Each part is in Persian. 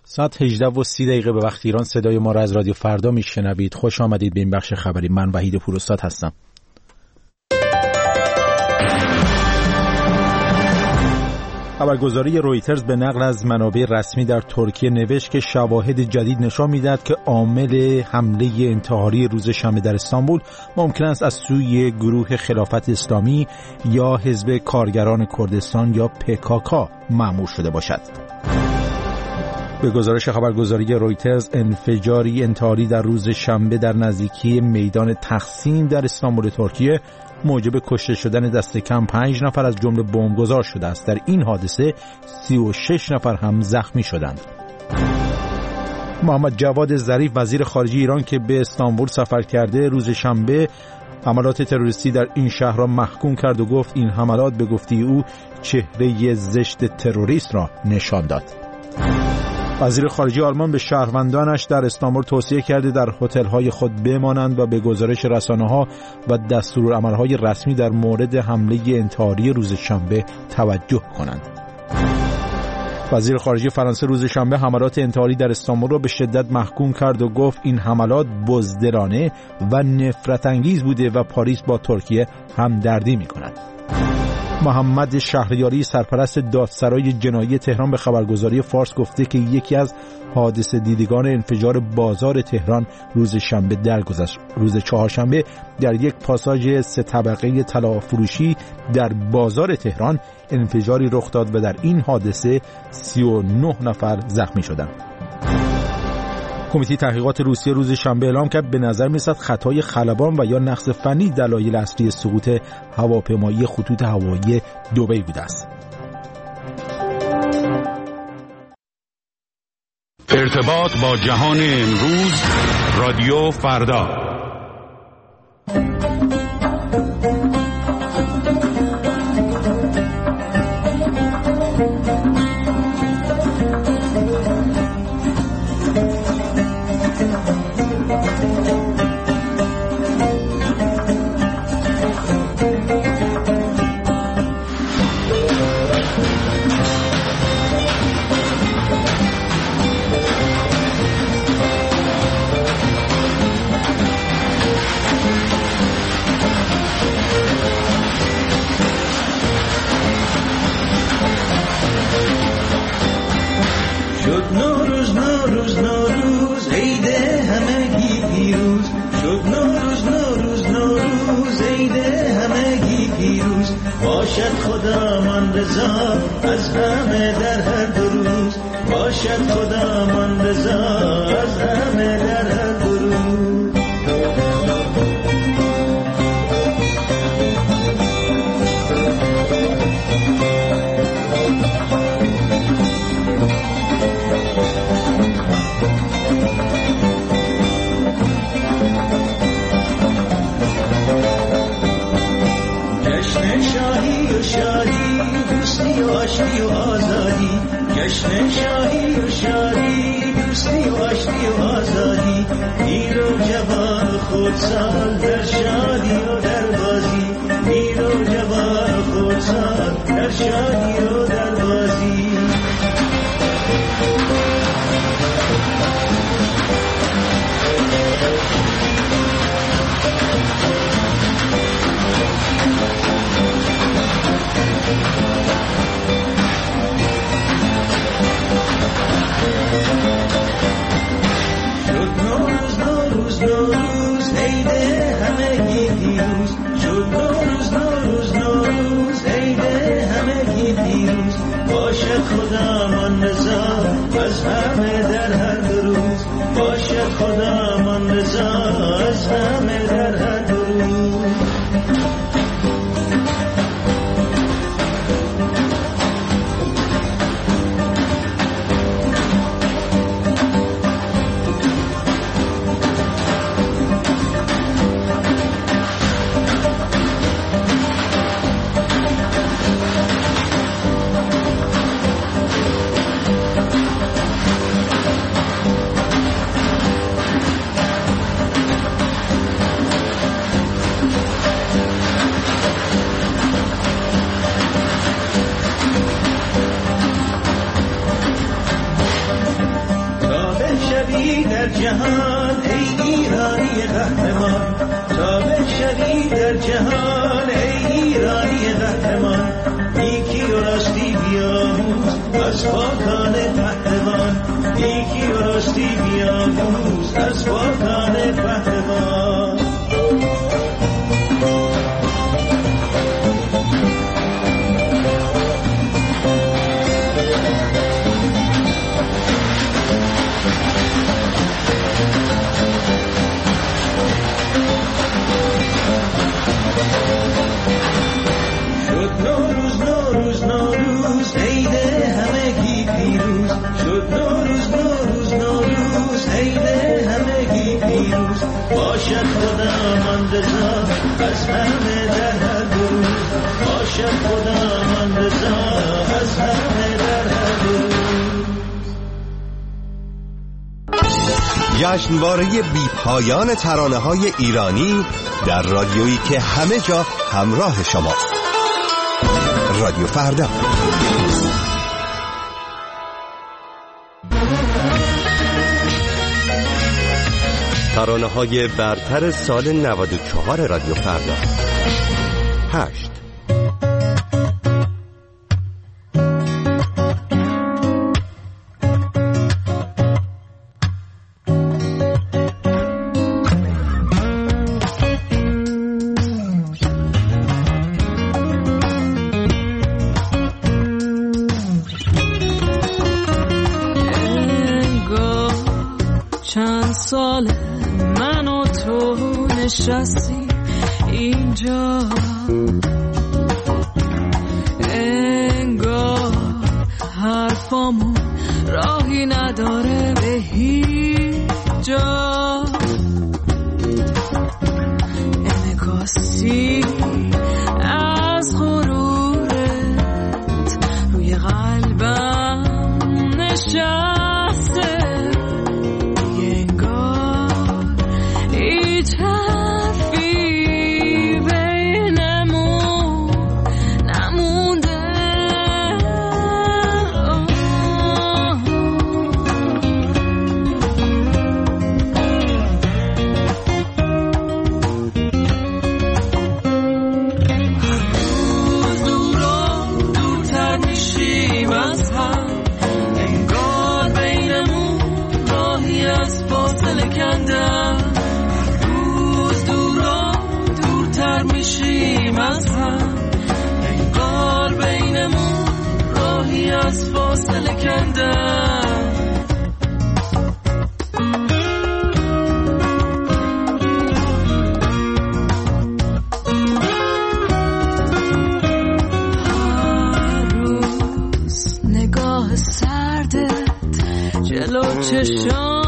ساعت 18:30 به وقت ایران صدای ما را از رادیو فردا میشنوید. خوش آمدید به این بخش خبری. من وحید پوراستاد هستم. خبرگزاری رویترز به نقل از منابع رسمی در ترکیه نوشت که شواهد جدید نشان می‌دهد که عامل حمله انتحاری روز شنبه در استانبول ممکن است از سوی گروه خلافت اسلامی یا حزب کارگران کردستان یا PKK مأمور شده باشد. به گزارش خبرگزاری رویترز، انفجاری انتحاری در روز شنبه در نزدیکی میدان تقسیم در استانبول ترکیه موجب کشته شدن دست کم 5 نفر از جمله بمبگذار شده است. در این حادثه 36 نفر هم زخمی شدند. محمد جواد ظریف وزیر خارجه ایران که به استانبول سفر کرده روز شنبه حملات تروریستی در این شهر را محکوم کرد و گفت این حملات به گفته او چهره زشت تروریست را نشان داد. وزیر خارجه آلمان به شهروندانش در استانبول توصیه کرده در هتل‌های خود بمانند و به گزارش رسانه‌ها و دستورالعمل‌های رسمی در مورد حمله انتحاری روز شنبه توجه کنند. وزیر خارجه فرانسه روز شنبه حملات انتحاری در استانبول را به شدت محکوم کرد و گفت این حملات بزدلانه و نفرت انگیز بوده و پاریس با ترکیه همدردی می‌کند. محمد شهریاری سرپرست دادسرای جنایی تهران به خبرگزاری فارس گفته که یکی از حادثه دیدگان انفجار بازار تهران روز شنبه درگذشت. روز چهارشنبه در یک پاساژ 3 طبقه طلا فروشی در بازار تهران انفجاری رخ داد و در این حادثه 39 نفر زخمی شدند. کمیته تحقیقات روسیه روز شنبه اعلام کرد به نظر می‌رسد خطای خلبان و یا نقص فنی دلایل اصلی سقوط هواپیمایی خطوط هوایی دبی بوده است. ارتباط با جهان امروز، رادیو فردا. باشد خدامان رضا از همه در هر دو روز، باشد خدامان رضا از همه در هر دو روز. جشن شاهی و شادی، دوستی و آشتی و آزادی، جشن شاهی و شادی، دوستی و آشتی و آزادی، پیر و جوان خودسال در شادی و در بازی، پیر و جوان خودسال در شادی و در بازی. خدامان رضا از همه در هر دو روز، باشد خدامان رضا از همه در هر دو روز. بشوی در جهان ای ایرانی قهرمان، تا بشوی در جهان ای ایرانی قهرمان، نیکی و راستی بیاموز از پاکان پهلوان، نیکی و راستی بیاموز از پاکان پهلوان. باشد خدامان رضا از همه در هر روز، باشد خدامان رضا از همه در هر روز. جشنواره بی پایان ترانه‌های ایرانی در رادیویی که همه جا همراه شماست. رادیو فردا. ترانه‌های برتر سال 94 رادیو فردا. 8. چند ساله من و تو نشستی اینجا، انگار حرفامون راهی نداره به هیچ جا، انعکاسی از غرورت روی قلبم نشسته، روز دورا دورتر میشیم از هم، انگار بینمون راهی از فاصله کندم. هر روز نگاه سردت جلو چشام،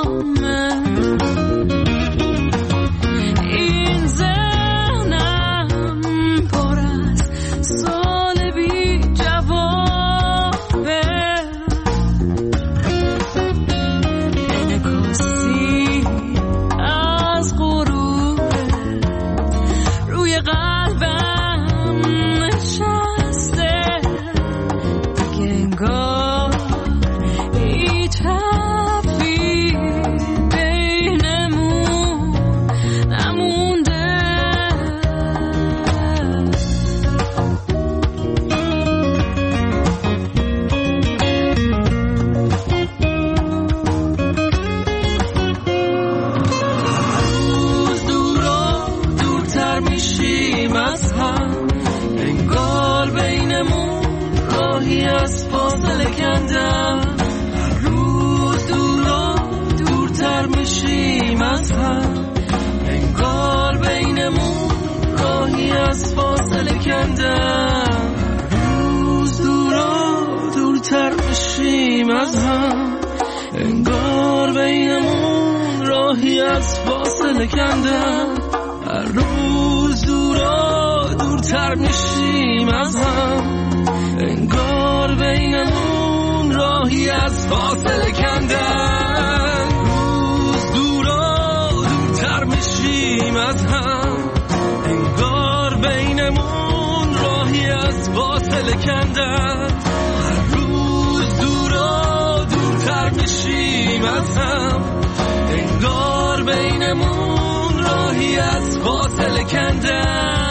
روز دورا دورتر میشیم از هم، انگار بینمون راهی از فاصله کندم. روز دورا دورتر میشیم از هم، انگار بینمون راهی از فاصله کندم. روز دورا دورتر میشیم از هم، انگار بینمون راهی از فاصله کندن. روز دورا دورتر میشیم از هم، انگار بینمون راهی از فاصله کندن. روز دورا دورتر میشیم از از هم، انگار بینمون راهی از فاصله کندم.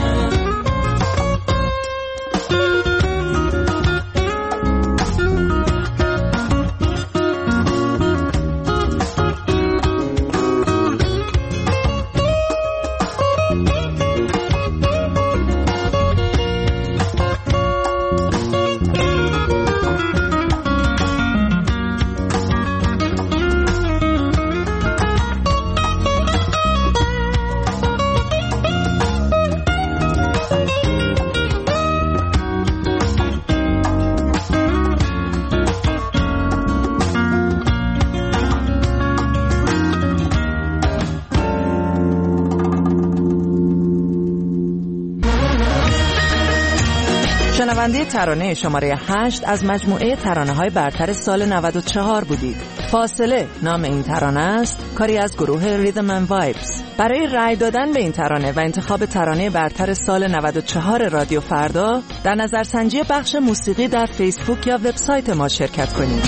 شنونده ترانه شماره 8 از مجموعه ترانه‌های برتر سال 94 بودید. فاصله نام این ترانه است، کاری از گروه ریدم اند وایبز. برای رأی دادن به این ترانه و انتخاب ترانه برتر سال 94 رادیو فردا، در نظرسنجی بخش موسیقی در فیسبوک یا وبسایت ما شرکت کنید.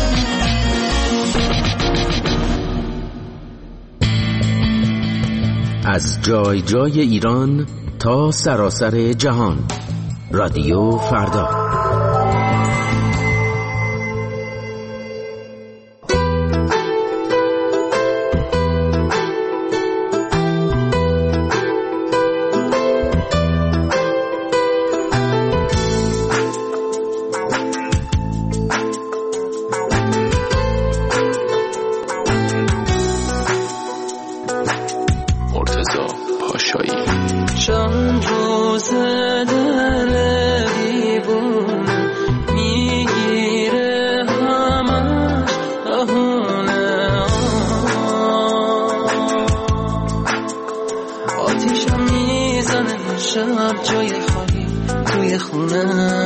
از جای جای ایران تا سراسر جهان، رادیو فردا. مرتضی پاشایی. چند روز دل دیوون میگیره همش بهونه، آتیشم میزنه شب جای خالی توی خونه.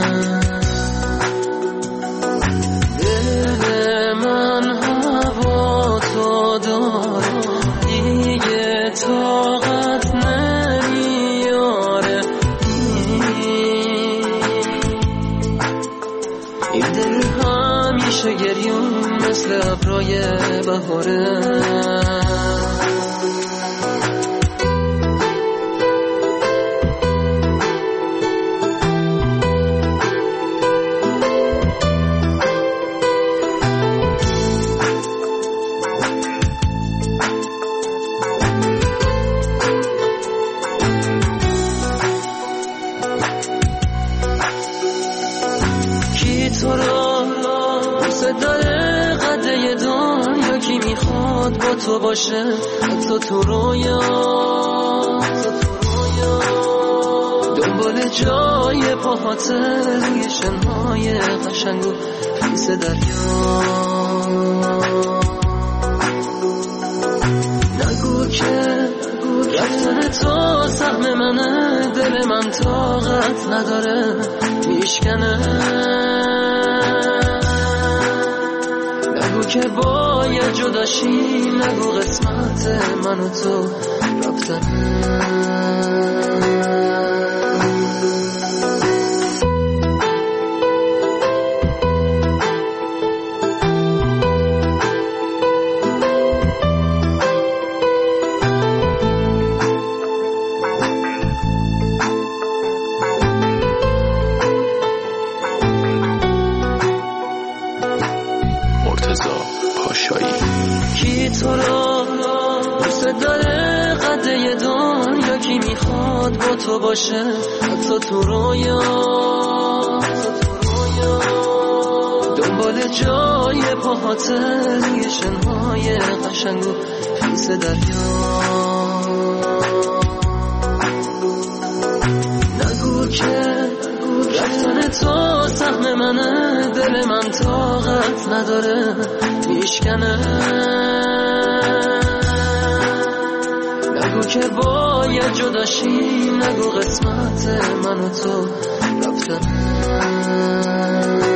دل من هوا تو داره دیگه طاقت نمیاره، این دل همیشه گریون مثل ابرای بهاره. تو را دوست داره قده دنیا، کی میخواد با تو باشه حتی تو رویا، دنبال جای پاهات روی شنهای قشنگ و خیس دریا. نگو که رفتن تو سهم منه، دل من طاقت نداره میشکنه. نگو که باید جداشی، نگو قسمت من و تو رفتنه. کی تو را دوست داره قده دنیا، کی میخواد با تو باشه حتی تو رویا، دنبال جای پاهات روی شنهای قشنگ و خیس دریا. نگو که رفتن تو سهم منه، دل من طاقت نداره میشکنه. نگو که باید جداشی، نگو قسمت من و تو رفتنه.